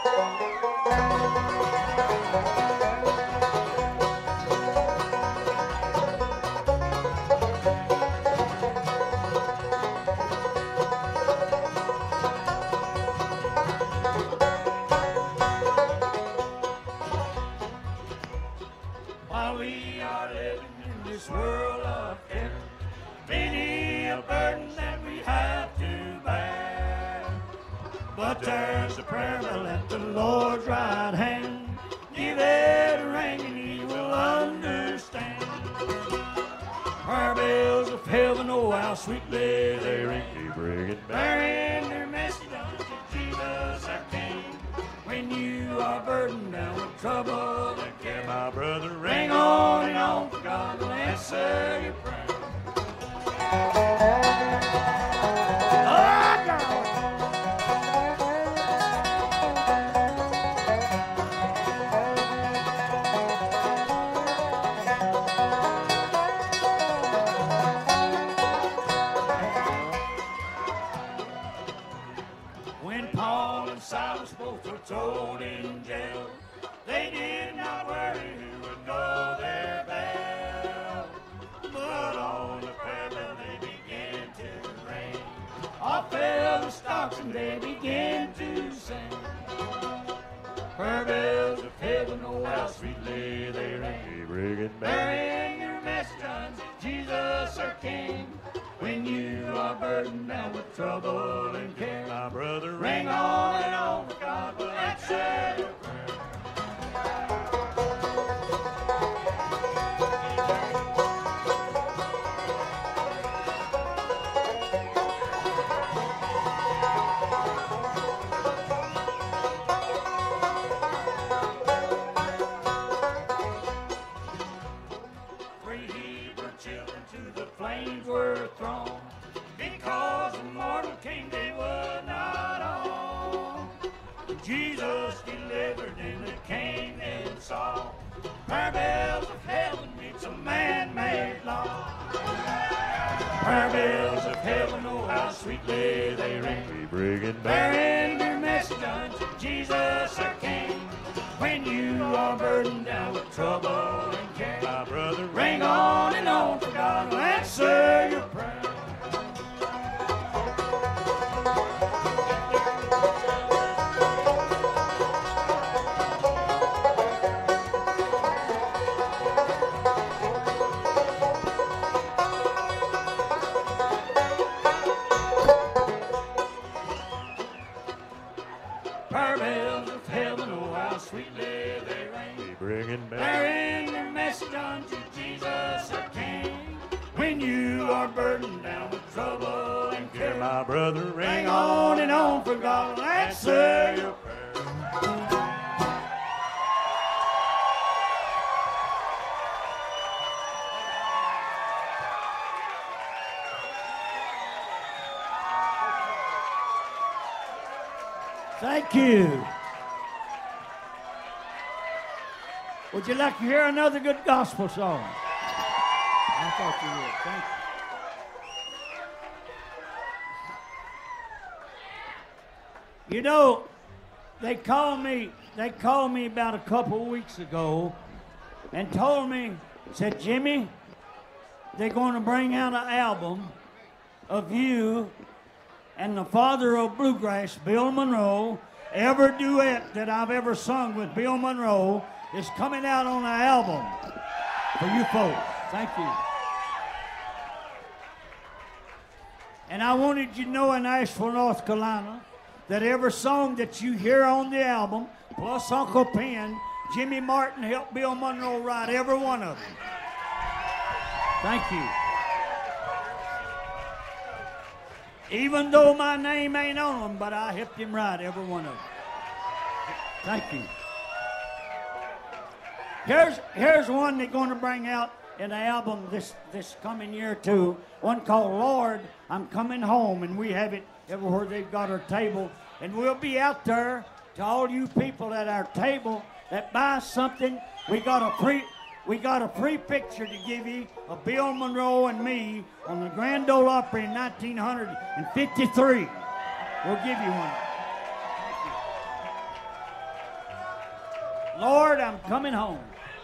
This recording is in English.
While we are living in this world of care, many a burden that we have to bear. But there's a prayer bell at the Lord's right hand. Give it a ring and He will understand. Prayer bells of heaven, oh how sweetly they ring. Bearing their message unto Jesus our King. When you are burdened down with trouble and care, my brother, ring on and on, for God will answer your prayer. When Paul and Silas both were thrown in jail, they did not worry who would know their bell. But on the prayer bell they began to ring. All fell the stocks and they began to sing. Prayer bells of heaven, oh how sweetly they ring. Bearing your message unto Jesus our King. When you are burdened down with trouble and care, my brother, ring on and on, for God will answer your prayer. Flames were thrown because the mortal king they would not own. Jesus delivered and the king then saw prayer bells of heaven meets a man-made law. Prayer bells of heaven, oh how sweetly they ring. Bearing their message unto Jesus our King. When you are burdened down with trouble and care, my brother, ring on and on, for God will answer your prayer. Prayer bells of heaven, oh how sweetly they ring. Bearing their message unto Jesus our King. When you are burdened down with trouble and care, my brother, ring on and on, for God will answer your prayer. Thank you. Would you like to hear another good gospel song? I thought you would. Thank you. You know, they called me about a couple of weeks ago and told me, said, Jimmy, they're going to bring out an album of you and the father of bluegrass, Bill Monroe. Every duet that I've ever sung with Bill Monroe is coming out on an album for you folks. Thank you. And I wanted you to know in Asheville, North Carolina, that every song that you hear on the album, plus Uncle Penn, Jimmy Martin helped Bill Monroe write every one of them. Thank you. Even though my name ain't on them, but I helped him write every one of them. Thank you. Here's one they're going to bring out in the album this coming year too. One called Lord, I'm Coming Home, and we have it everywhere they've got our table. And we'll be out there to all you people at our table that buy something. We got a free picture to give you of Bill Monroe and me on the Grand Ole Opry in 1953. We'll give you one. Lord, I'm coming home.